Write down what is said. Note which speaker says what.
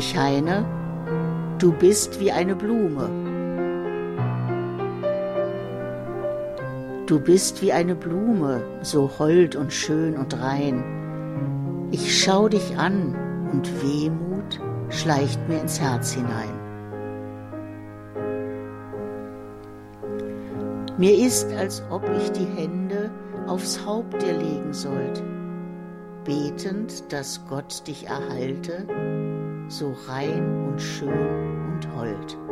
Speaker 1: Heinrich Heine: Du bist wie eine Blume. Du bist wie eine Blume, so hold und schön und rein. Ich schau dich an und Wehmut schleicht mir ins Herz hinein. Mir ist, als ob ich die Hände aufs Haupt dir legen sollt, betend, dass Gott dich erhalte, so rein und schön und hold.